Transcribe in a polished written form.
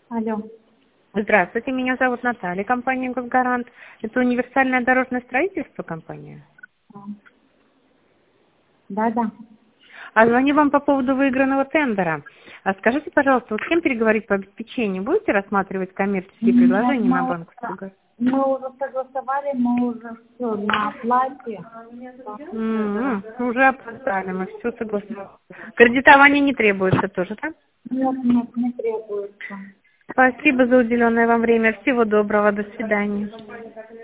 Алло. Здравствуйте, меня зовут Наталья, компания «Госгарант». Это универсальное дорожное строительство компания. Да. А звоню вам по поводу выигранного тендера. А скажите, пожалуйста, вот с кем переговорить по обеспечению? Будете рассматривать коммерческие Нет, предложения на банковскую газ? мы уже согласовали, мы уже все на оплате. Уже опоздали, мы все согласовали. Кредитование не требуется тоже, да? Нет, не требуется. Спасибо за уделенное вам время. Всего доброго. До свидания.